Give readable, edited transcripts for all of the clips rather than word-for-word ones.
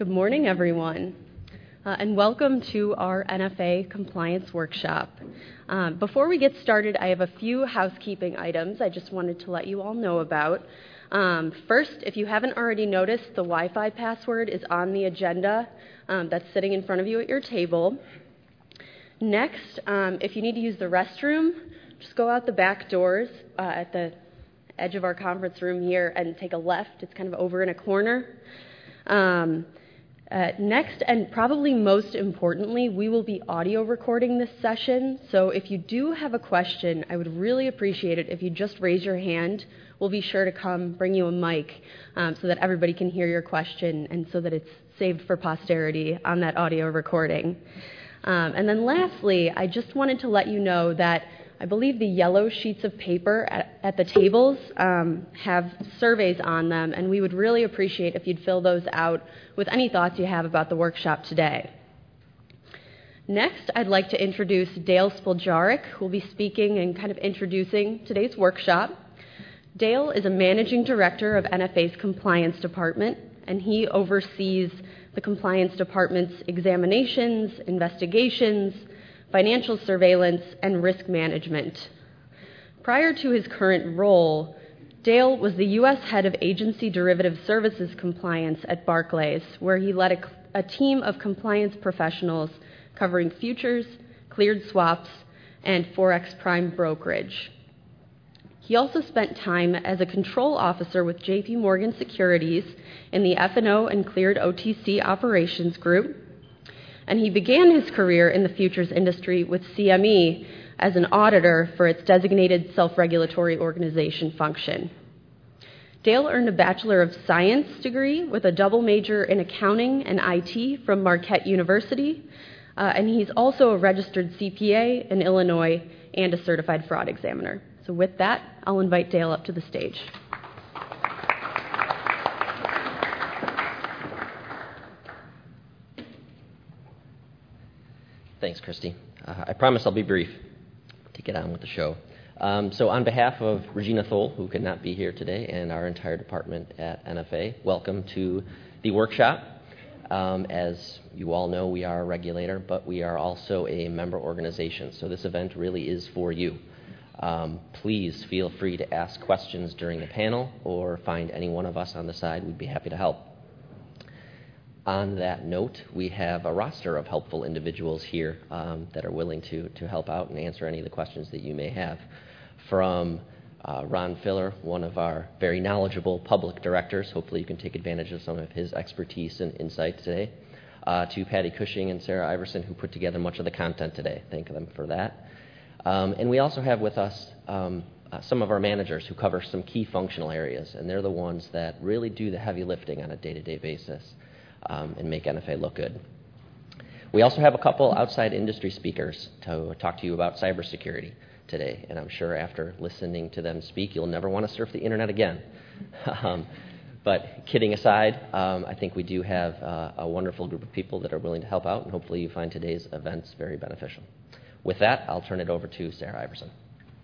Good morning, everyone, and welcome to our NFA Compliance Workshop. Before we get started, I have a few housekeeping items I just wanted to let you all know about. First, if you haven't already noticed, the Wi-Fi password is on the agenda that's sitting in front of you at your table. Next, if you need to use the restroom, just go out the back doors at the edge of our conference room here and take a left. It's kind of over in a corner. Next, and probably most importantly, we will be audio recording this session. So if you do have a question, I would really appreciate it if you just raise your hand. We'll be sure to come bring you a mic so that everybody can hear your question and so that it's saved for posterity on that audio recording. And then lastly, I just wanted to let you know that I believe the yellow sheets of paper at the tables have surveys on them, and we would really appreciate if you'd fill those out with any thoughts you have about the workshop today. Next, I'd like to introduce Dale Spoljaric, who will be speaking and kind of introducing today's workshop. Dale is a managing director of NFA's compliance department, and he oversees the compliance department's examinations, investigations, financial surveillance, and risk management. Prior to his current role, Dale was the U.S. head of agency derivative services compliance at Barclays, where he led a team of compliance professionals covering futures, cleared swaps, and Forex prime brokerage. He also spent time as a control officer with J.P. Morgan Securities in the F&O and cleared OTC operations group, and he began his career in the futures industry with CME as an auditor for its designated self-regulatory organization function. Dale earned a Bachelor of Science degree with a double major in accounting and IT from Marquette University, and he's also a registered CPA in Illinois and a certified fraud examiner. So with that, I'll invite Dale up to the stage. Thanks, Christy. I promise I'll be brief to get on with the show. So on behalf of Regina Thole, who could not be here today, and our entire department at NFA, welcome to the workshop. As you all know, we are a regulator, but we are also a member organization, so this event really is for you. Please feel free to ask questions during the panel or find any one of us on the side. We'd be happy to help. On that note, we have a roster of helpful individuals here that are willing to help out and answer any of the questions that you may have. From Ron Filler, one of our very knowledgeable public directors, hopefully you can take advantage of some of his expertise and insight today, to Patty Cushing and Sarah Iverson, who put together much of the content today. Thank them for that. And we also have with us some of our managers who cover some key functional areas, and they're the ones that really do the heavy lifting on a day-to-day basis. And make NFA look good. We also have a couple outside industry speakers to talk to you about cybersecurity today, and I'm sure after listening to them speak, you'll never want to surf the internet again. But kidding aside, I think we do have a wonderful group of people that are willing to help out, and hopefully you find today's events very beneficial. With that, I'll turn it over to Sarah Iverson.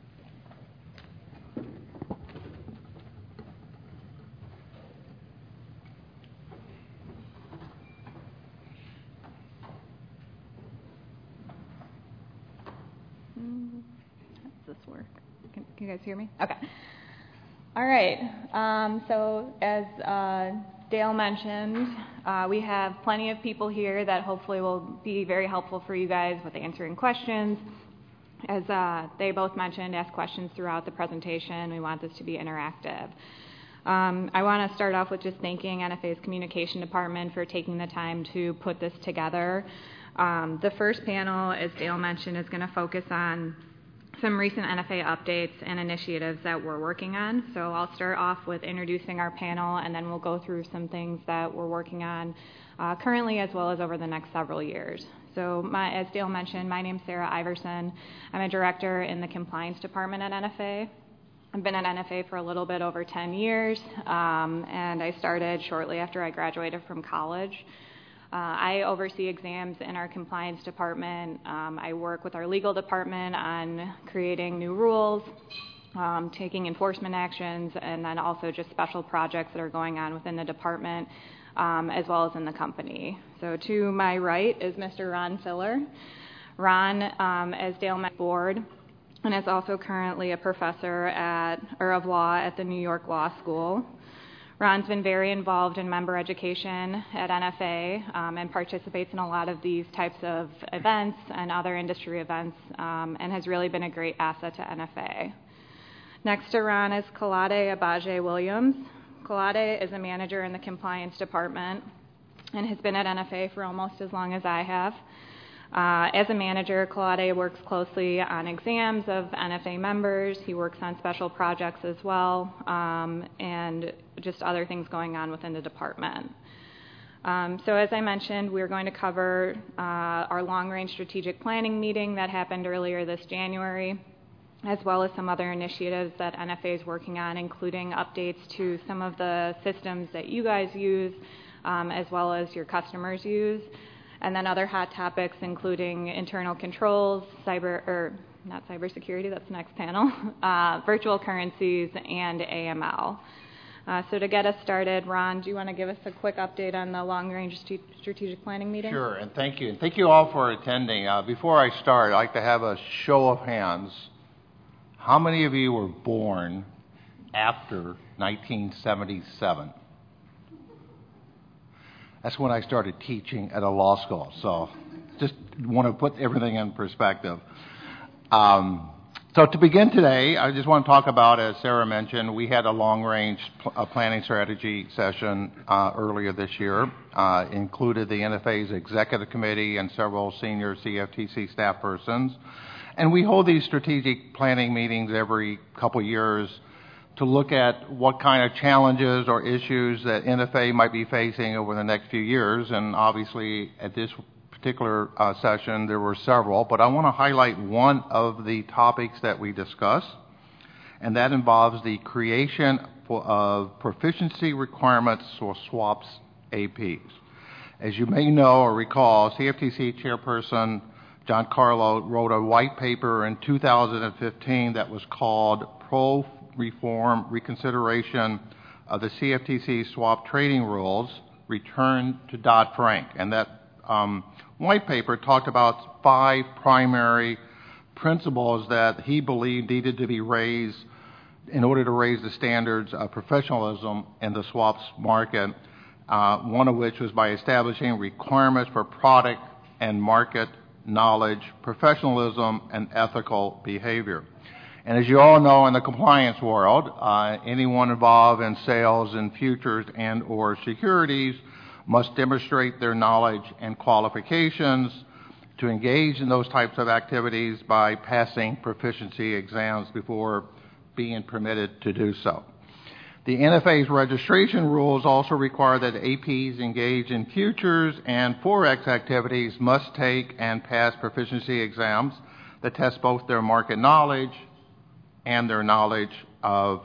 Does this work? Can you guys hear me? Okay. All right. So as Dale mentioned, we have plenty of people here that hopefully will be very helpful for you guys with answering questions. As they both mentioned, ask questions throughout the presentation. We want this to be interactive. I want to start off with just thanking NFA's communication department for taking the time to put this together. The first panel, as Dale mentioned, is going to focus on some recent NFA updates and initiatives that we're working on. So I'll start off with introducing our panel, and then we'll go through some things that we're working on currently as well as over the next several years. So as Dale mentioned, my name's Sarah Iverson. I'm a director in the compliance department at NFA. I've been at NFA for a little bit over 10 years, and I started shortly after I graduated from college. I oversee exams in our compliance department. I work with our legal department on creating new rules, taking enforcement actions, and then also just special projects that are going on within the department as well as in the company. So to my right is Mr. Ron Filler. Ron, as Dale mentioned, board, and is also currently a professor of law at the New York Law School. Ron's been very involved in member education at NFA and participates in a lot of these types of events and other industry events and has really been a great asset to NFA. Next to Ron is Kalade Abaje Williams. Kalade is a manager in the compliance department and has been at NFA for almost as long as I have. As a manager, Kalade works closely on exams of NFA members. He works on special projects as well, and just other things going on within the department. So as I mentioned, we're going to cover our long-range strategic planning meeting that happened earlier this January, as well as some other initiatives that NFA is working on, including updates to some of the systems that you guys use, as well as your customers use. And then other hot topics, including internal controls, not cybersecurity, that's the next panel, virtual currencies, and AML. So to get us started, Ron, do you want to give us a quick update on the long-range strategic planning meeting? Sure, and thank you. And thank you all for attending. Before I start, I'd like to have a show of hands. How many of you were born after 1977? That's when I started teaching at a law school. So just want to put everything in perspective. So to begin today, I just want to talk about, as Sarah mentioned, we had a long-range planning strategy session earlier this year. Included the NFA's executive committee and several senior CFTC staff persons. And we hold these strategic planning meetings every couple years to look at what kind of challenges or issues that NFA might be facing over the next few years. And obviously, at this particular session, there were several, but I want to highlight one of the topics that we discussed, and that involves the creation of proficiency requirements for SWAPS APs. As you may know or recall, CFTC Chairperson John Carlo wrote a white paper in 2015 that was called Pro-Reform Reconsideration of the CFTC Swap Trading Rules, Return to Dodd-Frank. And that white paper talked about 5 primary principles that he believed needed to be raised in order to raise the standards of professionalism in the swaps market, one of which was by establishing requirements for product and market knowledge, professionalism, and ethical behavior. And as you all know, in the compliance world, anyone involved in sales in futures and or securities must demonstrate their knowledge and qualifications to engage in those types of activities by passing proficiency exams before being permitted to do so. The NFA's registration rules also require that APs engaged in futures and Forex activities must take and pass proficiency exams that test both their market knowledge and their knowledge of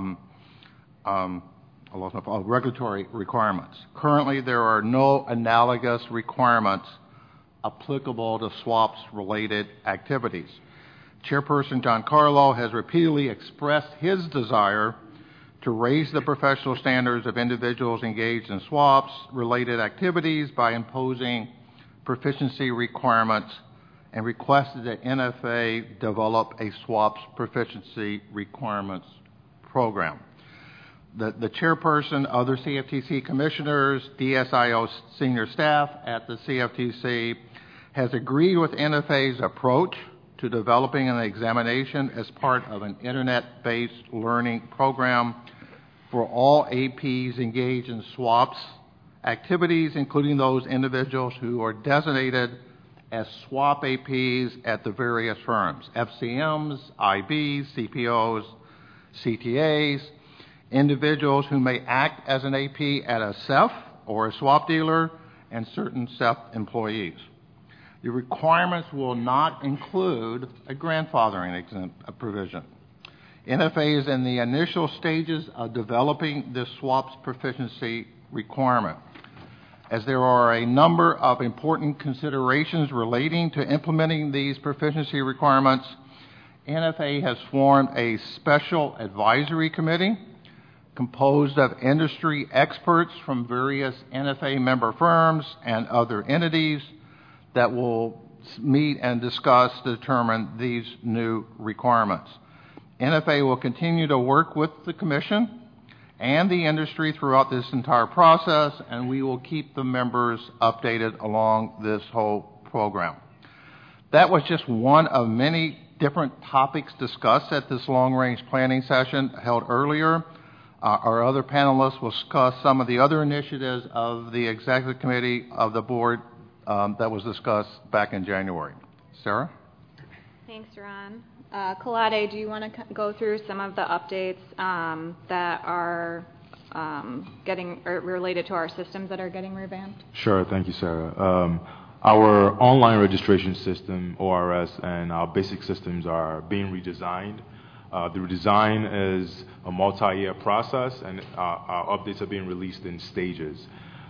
regulatory requirements. Currently, there are no analogous requirements applicable to swaps-related activities. Chairperson John Carlo has repeatedly expressed his desire to raise the professional standards of individuals engaged in swaps-related activities by imposing proficiency requirements and requested that NFA develop a swaps proficiency requirements program. The chairperson, other CFTC commissioners, DSIO senior staff at the CFTC has agreed with NFA's approach to developing an examination as part of an internet-based learning program for all APs engaged in swaps activities, including those individuals who are designated as swap APs at the various firms, FCMs, IBs, CPOs, CTAs, individuals who may act as an AP at a SEF or a swap dealer, and certain SEF employees. The requirements will not include a grandfathering provision. NFA is in the initial stages of developing this swaps proficiency requirement. As there are a number of important considerations relating to implementing these proficiency requirements, NFA has formed a special advisory committee composed of industry experts from various NFA member firms and other entities that will meet and discuss to determine these new requirements. NFA will continue to work with the Commission and the industry throughout this entire process, and we will keep the members updated along this whole program. That was just one of many different topics discussed at this long-range planning session held earlier. Our other panelists will discuss some of the other initiatives of the Executive Committee of the Board that was discussed back in January. Sarah? Thanks, Ron. Kalade, do you want to go through some of the updates that are getting related to our systems that are getting revamped? Sure. Thank you, Sarah. Our online registration system, ORS, and our basic systems are being redesigned. The redesign is a multi-year process, and our updates are being released in stages.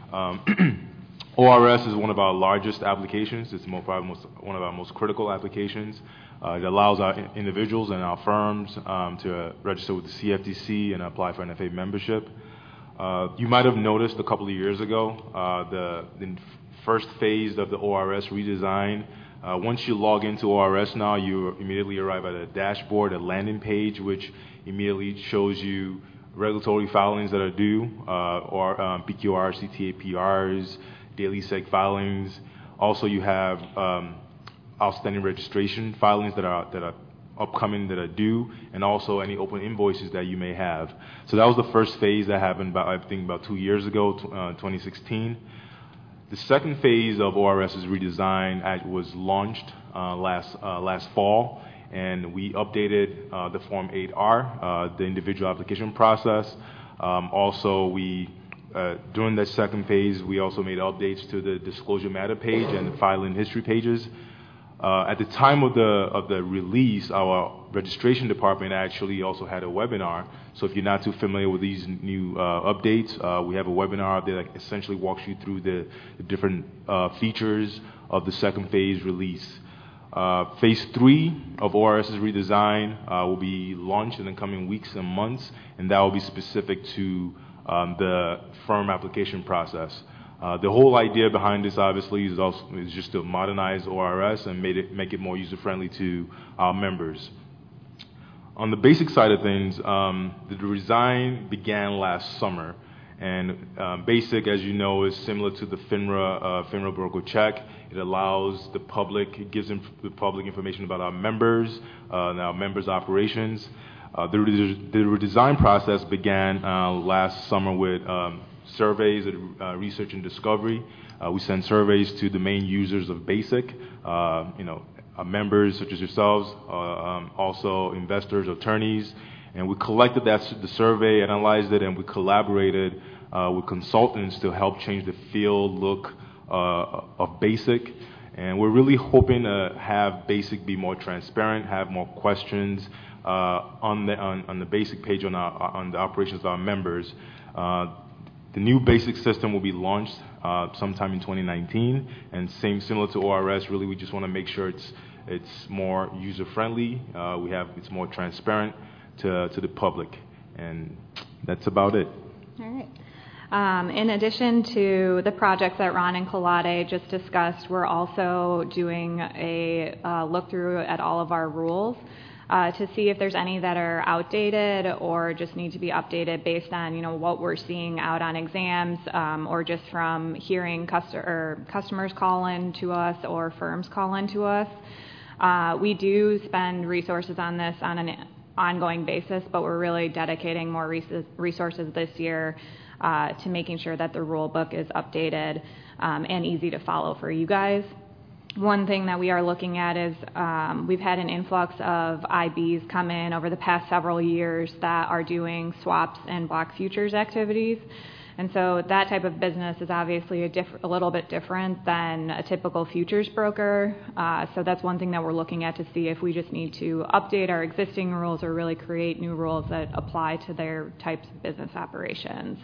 ORS is one of our largest applications. It's probably one of our most critical applications. It allows our individuals and our firms to register with the CFTC and apply for NFA membership. You might have noticed a couple of years ago the first phase of the ORS redesign. Once you log into ORS now, you immediately arrive at a dashboard, a landing page, which immediately shows you regulatory filings that are due, or PQRs, CTA PRs, daily seg filings. Also, you have outstanding registration filings that are upcoming, that are due, and also any open invoices that you may have. So that was the first phase that happened about 2 years ago, 2016. The second phase of ORS's redesign was launched last fall, and we updated the Form 8R, the individual application process. Also, during the second phase, we also made updates to the disclosure matter page and the filing history pages. At the time of the release, our registration department actually also had a webinar. So if you're not too familiar with these new updates, we have a webinar that essentially walks you through the different features of the second phase release. Phase 3 of ORS's redesign will be launched in the coming weeks and months, and that will be specific to the firm application process. The whole idea behind this, obviously, is just to modernize ORS and make it more user-friendly to our members. On the basic side of things, the design began last summer, and basic, as you know, is similar to the FINRA broker check. It allows the public, it gives the public information about our members and our members' operations. The redesign process began last summer with surveys, research and discovery. We send surveys to the main users of BASIC, members such as yourselves, also investors, attorneys, and we collected the survey, analyzed it, and we collaborated with consultants to help change the feel, look of BASIC. And we're really hoping to have BASIC be more transparent, have more questions on the BASIC page on the operations of our members. The new BASIC system will be launched sometime in 2019, and similar to ORS, really we just want to make sure it's more user-friendly. It's more transparent to the public, and that's about it. All right. In addition to the projects that Ron and Kalade just discussed, we're also doing a look through at all of our rules to see if there's any that are outdated or just need to be updated based on what we're seeing out on exams, or just from hearing customers call in to us or firms call in to us. We do spend resources on this on an ongoing basis, but we're really dedicating more resources this year to making sure that the rule book is updated and easy to follow for you guys. One thing that we are looking at is we've had an influx of IBs come in over the past several years that are doing swaps and block futures activities. And so that type of business is obviously a little bit different than a typical futures broker. So that's one thing that we're looking at to see if we just need to update our existing rules or really create new rules that apply to their types of business operations.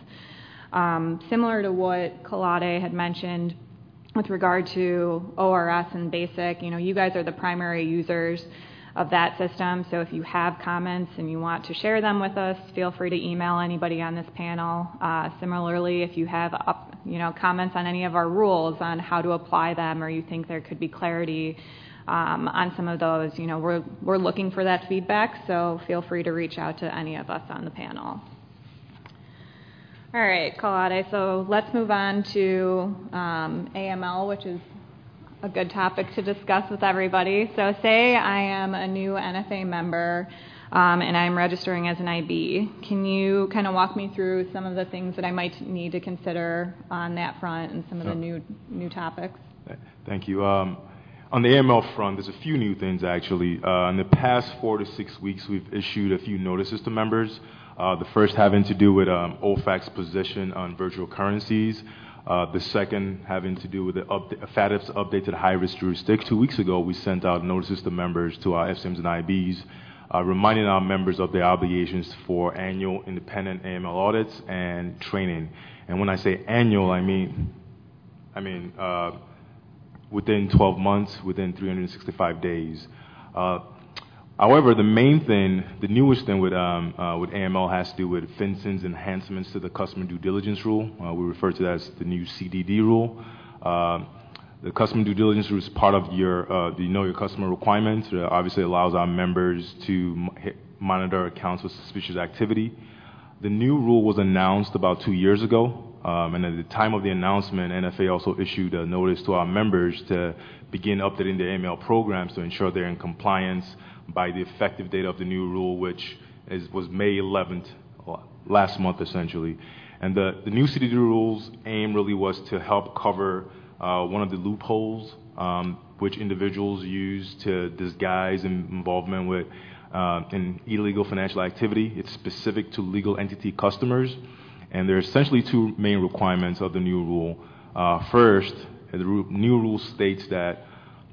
Similar to what Kalade had mentioned, with regard to ORS and BASIC, you guys are the primary users of that system. So if you have comments and you want to share them with us, feel free to email anybody on this panel. Similarly, if you have comments on any of our rules on how to apply them, or you think there could be clarity on some of those, we're looking for that feedback, so feel free to reach out to any of us on the panel. All right, Kalade, so let's move on to AML, which is a good topic to discuss with everybody. So say I am a new NFA member and I'm registering as an IB. Can you kind of walk me through some of the things that I might need to consider on that front and some of the new topics? Thank you. On the AML front, there's a few new things actually. In the past 4 to 6 weeks, we've issued a few notices to members. The first having to do with OFAC's position on virtual currencies. The second having to do with the FATF's update to the high-risk jurisdiction. 2 weeks ago, we sent out notices to members, to our FCMs and IBs, reminding our members of their obligations for annual independent AML audits and training. And when I say annual, I mean within 12 months, within 365 days. However, the main thing, the newest thing with AML has to do with FinCEN's enhancements to the customer due diligence rule. We refer to that as the new CDD rule. The customer due diligence rule is part of the Know Your Customer requirements. It obviously allows our members to monitor accounts with suspicious activity. The new rule was announced about 2 years ago. And at the time of the announcement, NFA also issued a notice to our members to begin updating their AML programs to ensure they're in compliance by the effective date of the new rule, which was May 11th, last month essentially. And the new CDD rules aim really was to help cover one of the loopholes which individuals use to disguise involvement with in illegal financial activity. It's specific to legal entity customers. And there are essentially two main requirements of the new rule. First, the new rule states that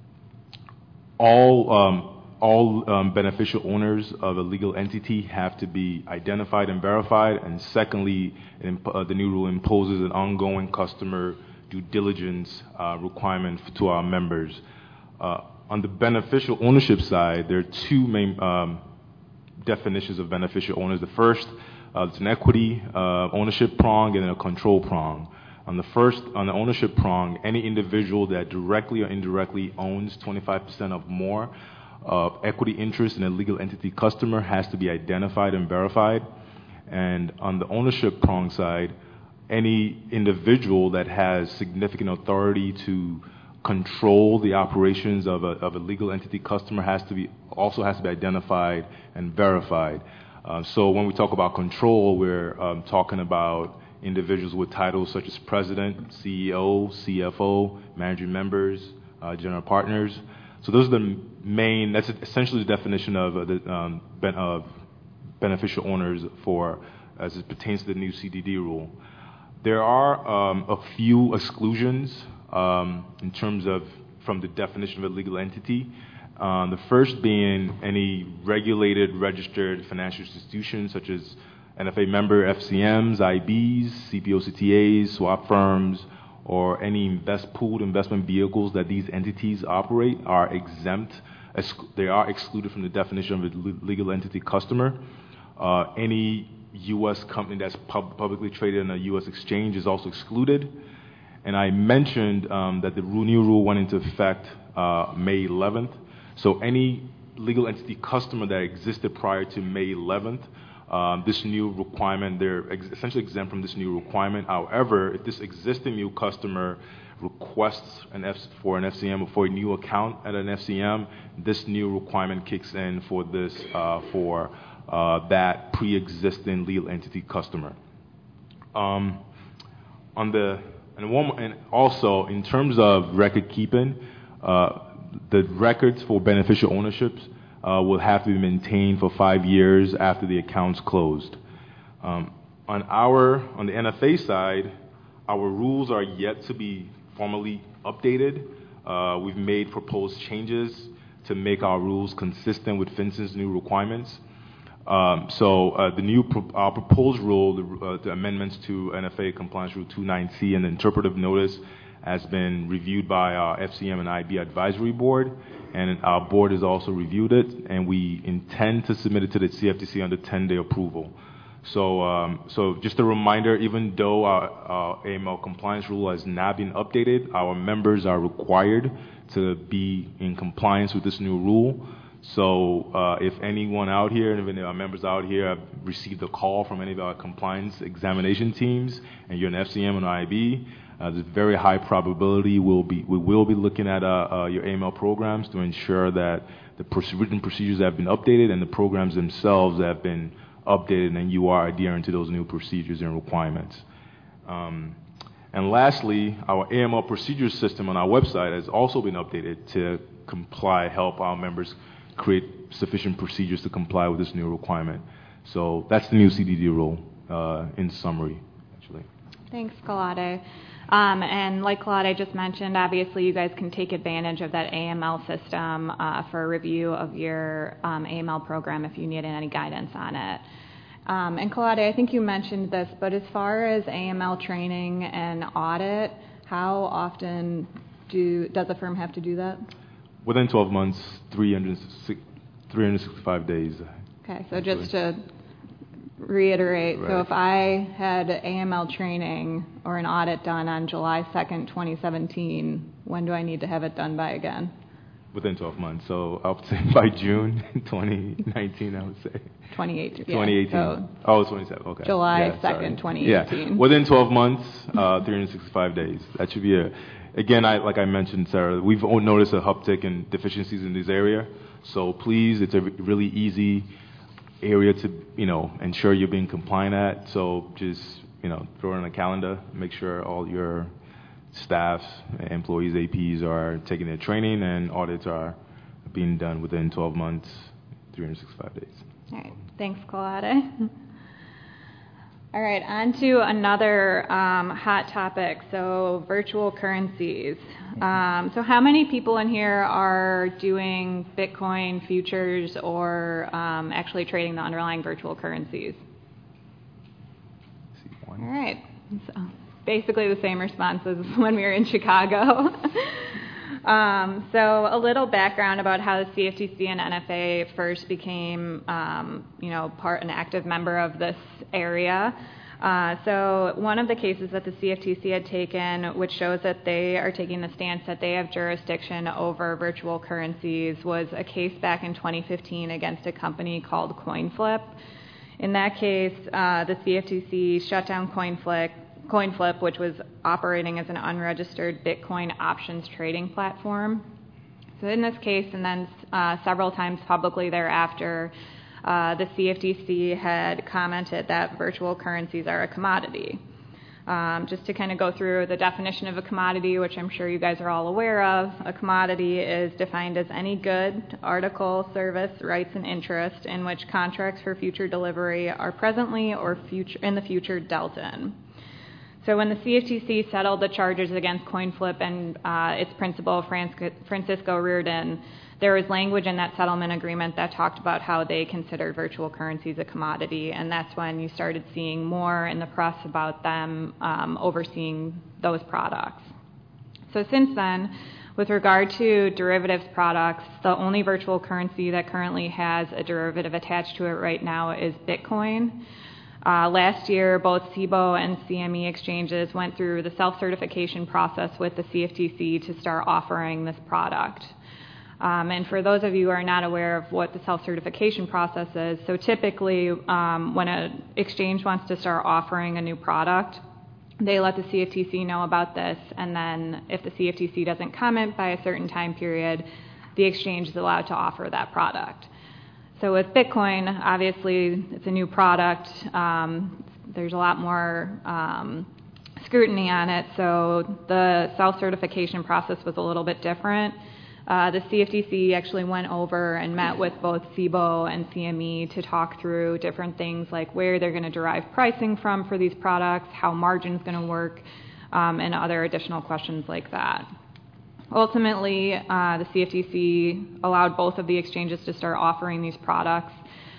all beneficial owners of a legal entity have to be identified and verified. And secondly, the new rule imposes an ongoing customer due diligence requirement to our members. On the beneficial ownership side, there are two main definitions of beneficial owners. The first, it's an equity ownership prong and a control prong. On the ownership prong, any individual that directly or indirectly owns 25% or more of equity interest in a legal entity customer has to be identified and verified. And on the ownership prong side, any individual that has significant authority to control the operations of a legal entity customer also has to be identified and verified. So when we talk about control, we're talking about individuals with titles such as president, CEO, CFO, managing members, general partners. So those are that's essentially the definition of beneficial owners as it pertains to the new CDD rule. There are a few exclusions in terms of from the definition of a legal entity. The first being any regulated, registered financial institutions such as NFA member FCMs, IBs, CPO/CTAs, swap firms, or any pooled investment vehicles that these entities operate are exempt. They are excluded from the definition of a legal entity customer. Any U.S. company that's publicly traded on a U.S. exchange is also excluded. And I mentioned that the new rule went into effect May 11th. So any legal entity customer that existed prior to May 11th, this new requirement, they're essentially exempt from this new requirement. However, if this existing new customer requests for an FCM or for a new account at an FCM, this new requirement kicks in for that pre-existing legal entity customer. And also in terms of record keeping, the records for beneficial ownerships will have to be maintained for 5 years after the account's closed. On the NFA side, our rules are yet to be formally updated. We've made proposed changes to make our rules consistent with FinCEN's new requirements. Our proposed rule, the amendments to NFA Compliance Rule 29C and the interpretive notice has been reviewed by our FCM and IB Advisory Board, and our board has also reviewed it, and we intend to submit it to the CFTC under 10-day approval. So just a reminder, even though our AML compliance rule has not been updated, our members are required to be in compliance with this new rule. So if anyone out here, and if any of our members out here have received a call from any of our compliance examination teams, and you're an FCM or an IB, there's a very high probability we will be looking at your AML programs to ensure that the written procedures have been updated and the programs themselves have been updated, and you are adhering to those new procedures and requirements. And lastly, our AML procedures system on our website has also been updated to help our members create sufficient procedures to comply with this new requirement. So that's the new CDD rule in summary, actually. Thanks, Kalade. And like Kalade just mentioned, obviously you guys can take advantage of that AML system for a review of your AML program if you need any guidance on it. And Kalade, I think you mentioned this, but as far as AML training and audit, how often does a firm have to do that? Within 12 months, 365 days. Okay, so just to reiterate, right. So if I had AML training or an audit done on July 2nd, 2017, when do I need to have it done by again? Within 12 months. So I would say by June 2019, I would say. 2018. 2018. So 27. Okay. July 2nd, 2018. Yeah. Within 12 months, 365 days. That should be again, like I mentioned, Sarah, we've noticed a uptick in deficiencies in this area. So please, it's a really easy area to, ensure you're being compliant at. So just, throw it on a calendar, make sure all your staffs, employees, APs are taking their training and audits are being done within 12 months, 365 days. All right. Thanks, Kalade. All right, on to another hot topic, so virtual currencies. So how many people in here are doing Bitcoin futures or actually trading the underlying virtual currencies? All right, so basically the same response as when we were in Chicago. So a little background about how the CFTC and NFA first became, an active member of this area. So one of the cases that the CFTC had taken, which shows that they are taking the stance that they have jurisdiction over virtual currencies, was a case back in 2015 against a company called CoinFlip. In that case, the CFTC shut down CoinFlip, which was operating as an unregistered Bitcoin options trading platform. So in this case, and then several times publicly thereafter, the CFTC had commented that virtual currencies are a commodity. Just to kind of go through the definition of a commodity, which I'm sure you guys are all aware of, a commodity is defined as any good, article, service, rights, and interest in which contracts for future delivery are presently or in the future dealt in. So when the CFTC settled the charges against CoinFlip and its principal, Francisco Reardon, there was language in that settlement agreement that talked about how they considered virtual currencies a commodity, and that's when you started seeing more in the press about them overseeing those products. So since then, with regard to derivatives products, the only virtual currency that currently has a derivative attached to it right now is Bitcoin. Last year, both CBOE and CME exchanges went through the self-certification process with the CFTC to start offering this product. And for those of you who are not aware of what the self-certification process is, so typically when an exchange wants to start offering a new product, they let the CFTC know about this, and then if the CFTC doesn't comment by a certain time period, the exchange is allowed to offer that product. So with Bitcoin, obviously it's a new product. There's a lot more scrutiny on it, so the self-certification process was a little bit different. The CFTC actually went over and met with both CBOE and CME to talk through different things like where they're going to derive pricing from for these products, how margin's going to work, and other additional questions like that. Ultimately, the CFTC allowed both of the exchanges to start offering these products.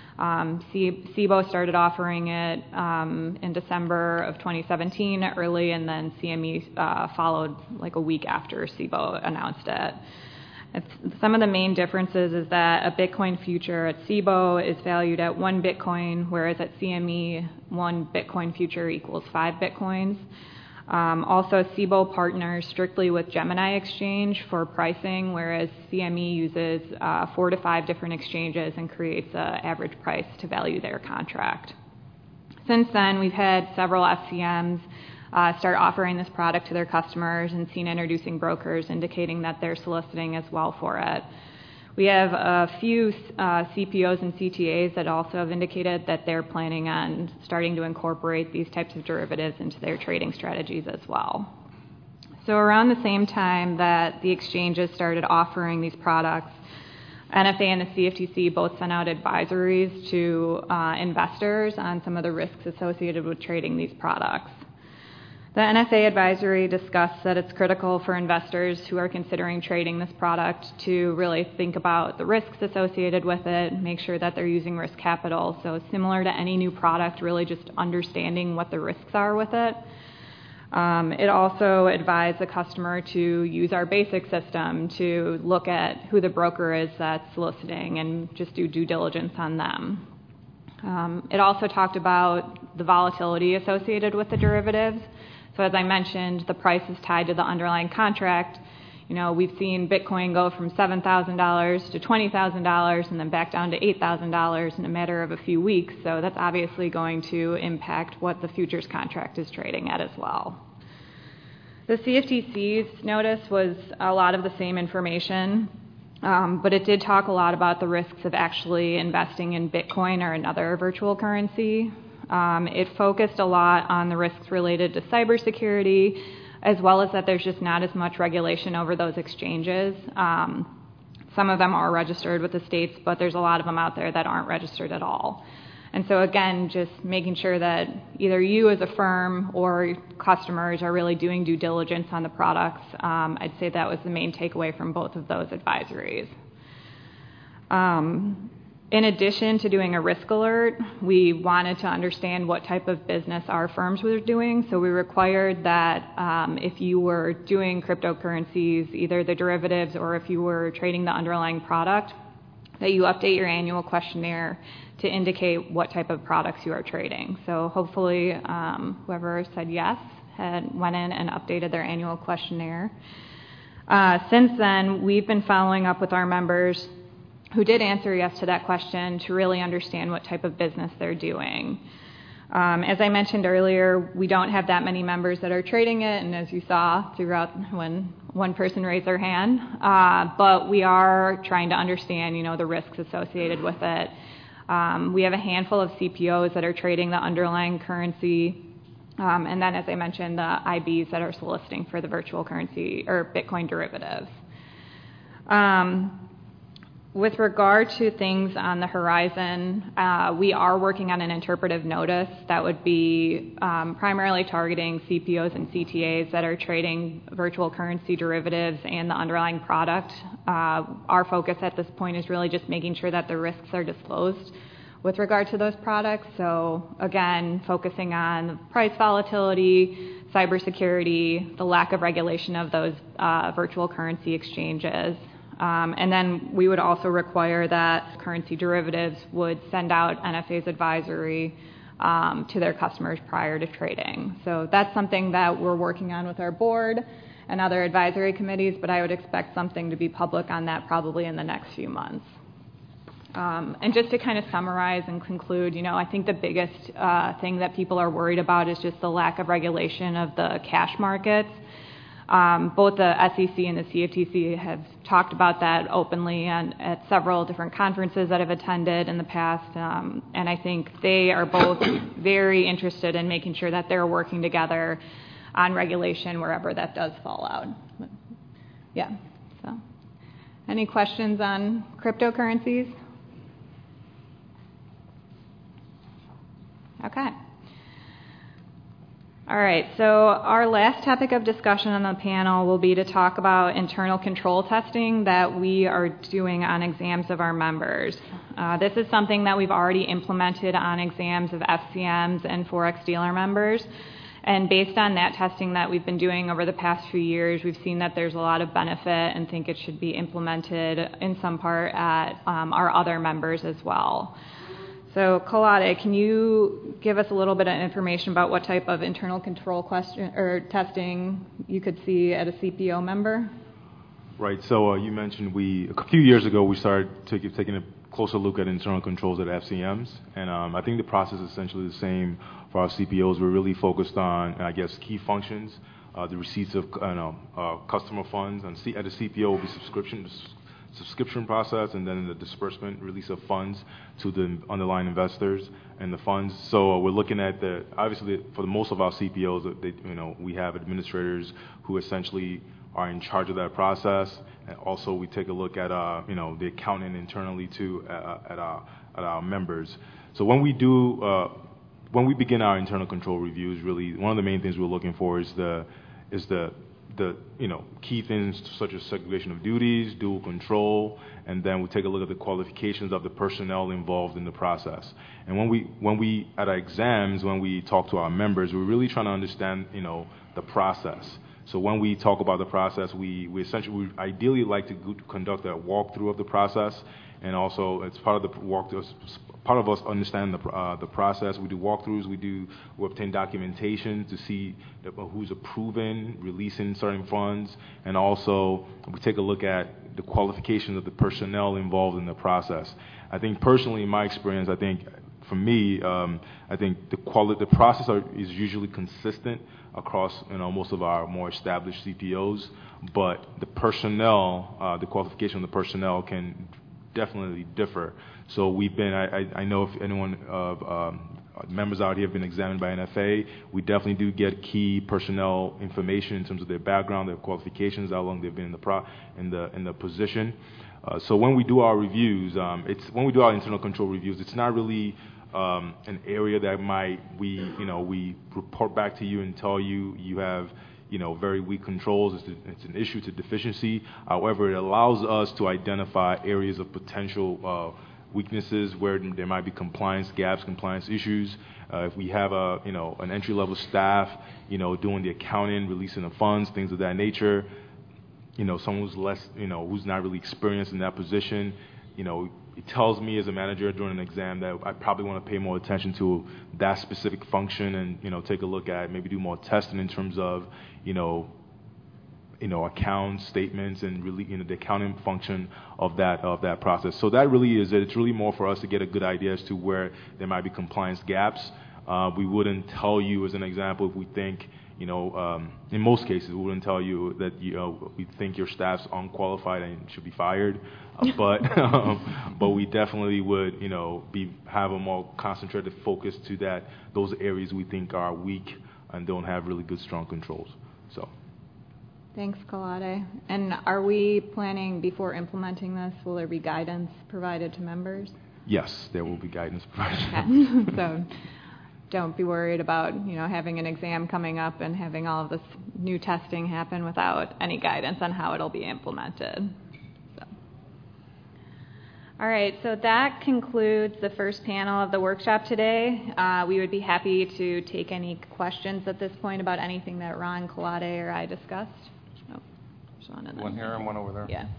CBOE started offering it in December of 2017 early, and then CME followed like a week after CBOE announced it. Some of the main differences is that a Bitcoin future at CBOE is valued at 1 Bitcoin, whereas at CME, 1 Bitcoin future equals 5 Bitcoins. Also, CBOE partners strictly with Gemini Exchange for pricing, whereas CME uses 4 to 5 different exchanges and creates an average price to value their contract. Since then, we've had several FCMs start offering this product to their customers and seen introducing brokers indicating that they're soliciting as well for it. We have a few CPOs and CTAs that also have indicated that they're planning on starting to incorporate these types of derivatives into their trading strategies as well. So around the same time that the exchanges started offering these products, NFA and the CFTC both sent out advisories to investors on some of the risks associated with trading these products. The NFA advisory discussed that it's critical for investors who are considering trading this product to really think about the risks associated with it, make sure that they're using risk capital. So similar to any new product, really just understanding what the risks are with it. It also advised the customer to use our basic system to look at who the broker is that's soliciting and just do due diligence on them. It also talked about the volatility associated with the derivatives. So as I mentioned, the price is tied to the underlying contract. You know, we've seen Bitcoin go from $7,000 to $20,000 and then back down to $8,000 in a matter of a few weeks. So that's obviously going to impact what the futures contract is trading at as well. The CFTC's notice was a lot of the same information, but it did talk a lot about the risks of actually investing in Bitcoin or another virtual currency. It focused a lot on the risks related to cybersecurity, as well as that there's just not as much regulation over those exchanges. Some of them are registered with the states, but there's a lot of them out there that aren't registered at all. And so again, just making sure that either you as a firm or customers are really doing due diligence on the products. I'd say that was the main takeaway from both of those advisories. In addition to doing a risk alert, we wanted to understand what type of business our firms were doing. So we required that if you were doing cryptocurrencies, either the derivatives or if you were trading the underlying product, that you update your annual questionnaire to indicate what type of products you are trading. So hopefully whoever said yes went in and updated their annual questionnaire. Since then, we've been following up with our members who did answer yes to that question to really understand what type of business they're doing. As I mentioned earlier, we don't have that many members that are trading it, and as you saw throughout when one person raised their hand, but we are trying to understand, the risks associated with it. We have a handful of CPOs that are trading the underlying currency, and then, as I mentioned, the IBs that are soliciting for the virtual currency or Bitcoin derivatives. With regard to things on the horizon, we are working on an interpretive notice that would be primarily targeting CPOs and CTAs that are trading virtual currency derivatives and the underlying product. Our focus at this point is really just making sure that the risks are disclosed with regard to those products. So again, focusing on price volatility, cybersecurity, the lack of regulation of those virtual currency exchanges. And then we would also require that currency derivatives would send out NFA's advisory to their customers prior to trading. So that's something that we're working on with our board and other advisory committees, but I would expect something to be public on that probably in the next few months. And just to kind of summarize and conclude, I think the biggest thing that people are worried about is just the lack of regulation of the cash markets. Both the SEC and the CFTC have talked about that openly and at several different conferences that I've attended in the past, and I think they are both very interested in making sure that they're working together on regulation wherever that does fall out. But, yeah, so any questions on cryptocurrencies? Okay. All right, so our last topic of discussion on the panel will be to talk about internal control testing that we are doing on exams of our members. This is something that we've already implemented on exams of FCMs and Forex dealer members, And based on that testing that we've been doing over the past few years, we've seen that there's a lot of benefit and think it should be implemented in some part at our other members as well. So, Kalade, can you give us a little bit of information about what type of internal control question or testing you could see at a CPO member? Right. So you mentioned a few years ago we started taking a closer look at internal controls at FCMs, and I think the process is essentially the same for our CPOs. We're really focused on, I guess, key functions, the receipts of customer funds, and at a CPO will be subscription process, and then the disbursement, release of funds to the underlying investors and the funds. So we're looking at obviously for most of our CPOs, we have administrators who essentially are in charge of that process. And also we take a look at the accounting internally too at our members. So when we begin our internal control reviews, really one of the main things we're looking for is the key things such as segregation of duties, dual control, and then we take a look at the qualifications of the personnel involved in the process. And when we at our exams, when we talk to our members, we're really trying to understand the process. So when we talk about the process, we ideally like to conduct a walkthrough of the process, and also it's part of the walkthrough. Part of us understand the process. We do walkthroughs. We obtain documentation to see who's approving, releasing certain funds, and also we take a look at the qualifications of the personnel involved in the process. I think personally, in my experience, for me, I think the process is usually consistent across most of our more established CPOs, but the personnel, the qualification of the personnel can definitely differ. So I know if anyone of members out here have been examined by NFA, we definitely do get key personnel information in terms of their background, their qualifications, how long they've been in the position. So when we do our reviews, when we do our internal control reviews, it's not really an area that we report back to you and tell you have very weak controls. It's an issue, it's a deficiency. However, it allows us to identify areas of potential weaknesses where there might be compliance gaps, compliance issues. If we have an entry-level staff, doing the accounting, releasing the funds, things of that nature, someone who's less, who's not really experienced in that position, it tells me as a manager during an exam that I probably want to pay more attention to that specific function and, take a look at, maybe do more testing in terms of, accounts, statements, and really, the accounting function of that process. So that really is it. It's really more for us to get a good idea as to where there might be compliance gaps. We wouldn't tell you, as an example, if we think, in most cases, we wouldn't tell you that, we think your staff's unqualified and should be fired. But we definitely would, have a more concentrated focus to those areas we think are weak and don't have really good, strong controls. So. Thanks, Kalade. And are we planning, before implementing this, will there be guidance provided to members? Yes, there will be guidance provided. Okay. So don't be worried about, having an exam coming up and having all of this new testing happen without any guidance on how it'll be implemented. So. All right, so that concludes the first panel of the workshop today. We would be happy to take any questions at this point about anything that Ron, Kalade, or I discussed. Oh, there's one here and one over there. Yeah.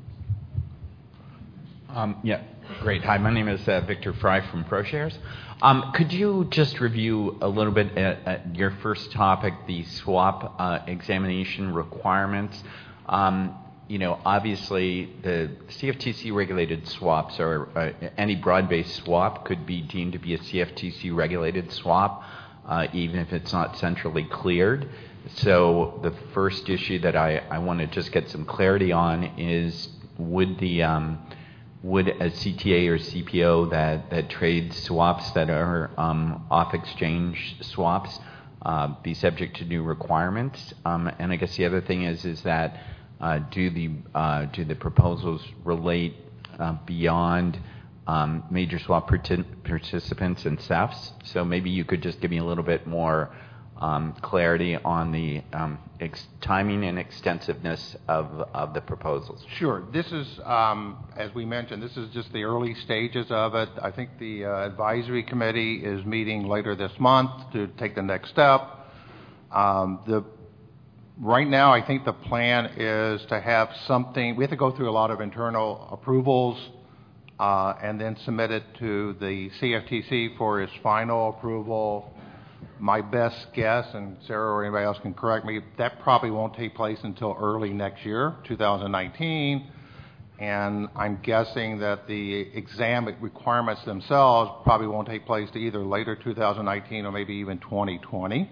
Yeah, great. Hi, my name is Victor Fry from ProShares. Could you just review a little bit at your first topic, the swap examination requirements? Obviously the CFTC regulated swaps or any broad-based swap could be deemed to be a CFTC regulated swap, even if it's not centrally cleared. So the first issue that I want to just get some clarity on is would a CTA or CPO that trades swaps that are off-exchange swaps be subject to new requirements? And I guess the other thing is that do the proposals relate beyond major swap participants and CEFs? So maybe you could just give me a little bit more clarity on the timing and extensiveness of the proposals. Sure. This is, as we mentioned, this is just the early stages of it. I think the advisory committee is meeting later this month to take the next step. Right now, I think the plan is to have something. We have to go through a lot of internal approvals and then submit it to the CFTC for its final approval. My best guess, and Sarah or anybody else can correct me, that probably won't take place until early next year, 2019. And I'm guessing that the exam requirements themselves probably won't take place to either later 2019 or maybe even 2020.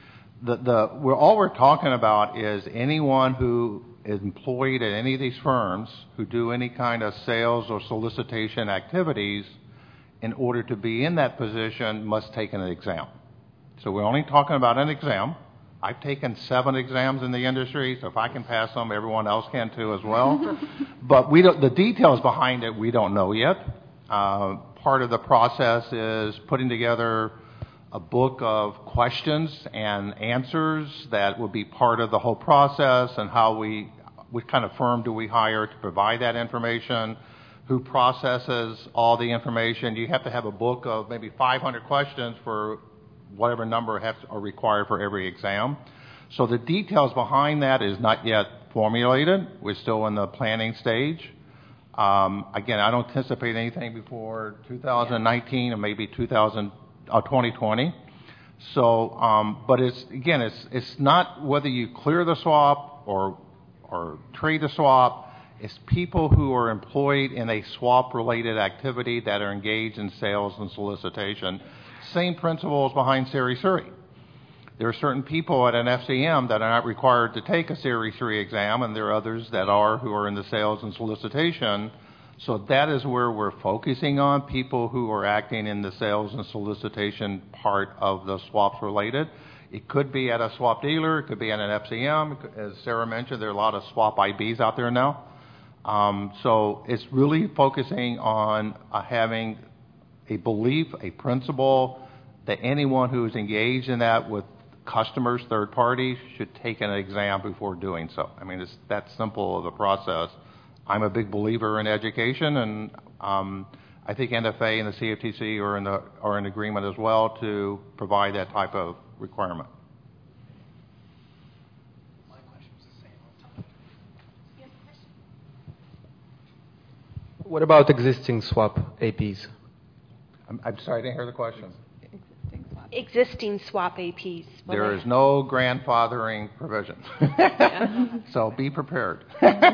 All we're talking about is anyone who is employed at any of these firms who do any kind of sales or solicitation activities, in order to be in that position, must take an exam. So we're only talking about an exam. I've taken 7 exams in the industry, so if I can pass them, everyone else can too as well. But the details behind it, we don't know yet. Part of the process is putting together a book of questions and answers that will be part of the whole process, and what kind of firm do we hire to provide that information, who processes all the information. You have to have a book of maybe 500 questions for whatever number are required for every exam. So the details behind that is not yet formulated. We're still in the planning stage. Again, I don't anticipate anything before 2019 or maybe 2020. So, but it's not whether you clear the swap or trade the swap. It's people who are employed in a swap-related activity that are engaged in sales and solicitation. Same principles behind Series 3. There are certain people at an FCM that are not required to take a Series 3 exam, and there are others that are who are in the sales and solicitation. So that is where we're focusing on, people who are acting in the sales and solicitation part of the swaps related. It could be at a swap dealer. It could be at an FCM. As Sarah mentioned, there are a lot of swap IBs out there now. So it's really focusing on having a belief, a principle, that anyone who is engaged in that with customers, third parties, should take an exam before doing so. I mean, it's that simple of a process. I'm a big believer in education, and I think NFA and the CFTC are in agreement as well to provide that type of requirement. My question was the same all the time. You have a question? What about existing swap APs? I'm sorry, I didn't hear the question. Existing swap APs. There is no grandfathering provision. So be prepared.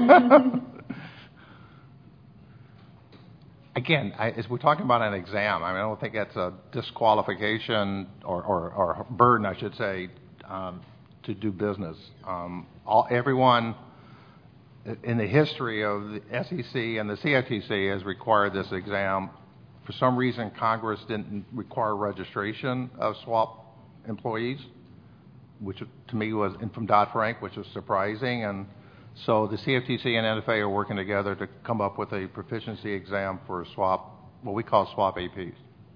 Again, as we're talking about an exam, I don't think that's a disqualification or burden, I should say, to do business. Everyone in the history of the SEC and the CFTC has required this exam. For some reason, Congress didn't require registration of swap employees, which to me was, and from Dodd-Frank, which was surprising. And so the CFTC and NFA are working together to come up with a proficiency exam for swap, what we call swap APs.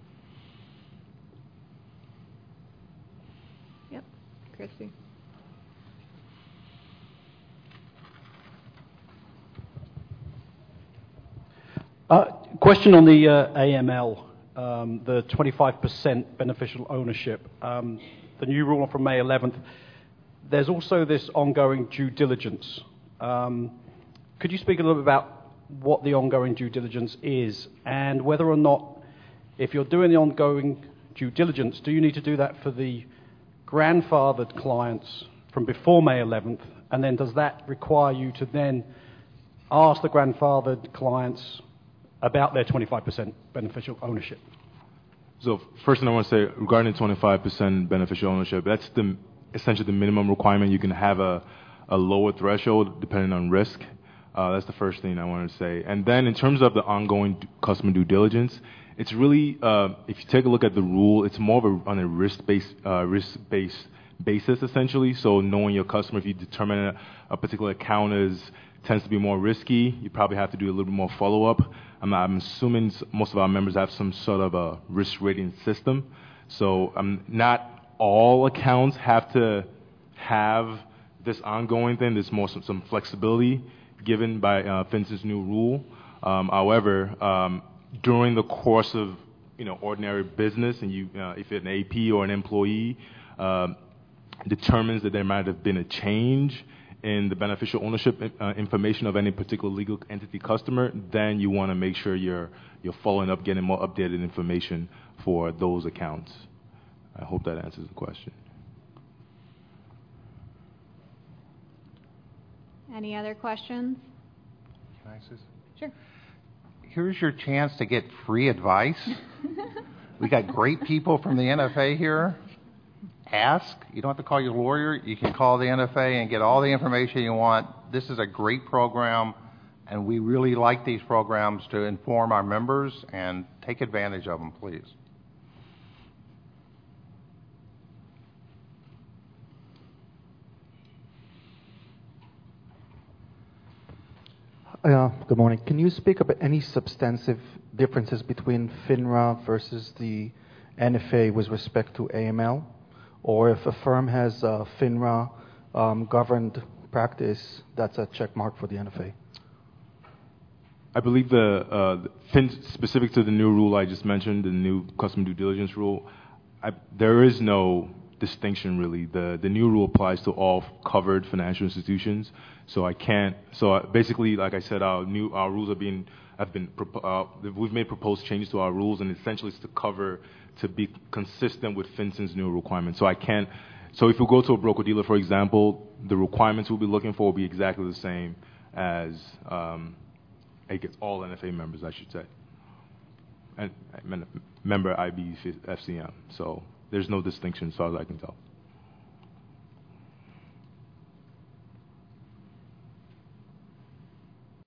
Yep. Christy. Question on the AML, the 25% beneficial ownership. The new rule from May 11th, there's also this ongoing due diligence. Could you speak a little bit about what the ongoing due diligence is, and whether or not, if you're doing the ongoing due diligence, do you need to do that for the grandfathered clients from before May 11th, and then does that require you to then ask the grandfathered clients about their 25% beneficial ownership? So first thing I want to say regarding the 25% beneficial ownership, that's essentially the minimum requirement. You can have a lower threshold depending on risk. That's the first thing I wanted to say. And then in terms of the ongoing customer due diligence, it's really, if you take a look at the rule, it's more of on a risk-based basis essentially. So knowing your customer, if you determine a particular account tends to be more risky, you probably have to do a little bit more follow-up. I'm assuming most of our members have some sort of a risk rating system. So not all accounts have to have this ongoing thing. There's more some flexibility given by FinCEN's new rule. However, during the course of ordinary business, and if you're an AP or an employee, determines that there might have been a change in the beneficial ownership information of any particular legal entity customer, then you want to make sure you're following up, getting more updated information for those accounts. I hope that answers the question. Any other questions? Can I say? Sure. Here's your chance to get free advice. We got great people from the NFA here. Ask. You don't have to call your lawyer. You can call the NFA and get all the information you want. This is a great program, and we really like these programs to inform our members, and take advantage of them, please. Good morning. Can you speak about any substantive differences between FINRA versus the NFA with respect to AML? Or if a firm has a FINRA governed practice, that's a check mark for the NFA? I believe specific to the new rule I just mentioned, the new customer due diligence rule, there is no distinction really. The new rule applies to all covered financial institutions. So basically, like I said, our rules we've made proposed changes to our rules, and essentially it's to be consistent with FinCEN's new requirements. So if you go to a broker-dealer, for example, the requirements we'll be looking for will be exactly the same as I guess all NFA members, I should say, and member IB FCM. So there's no distinction as far as I can tell.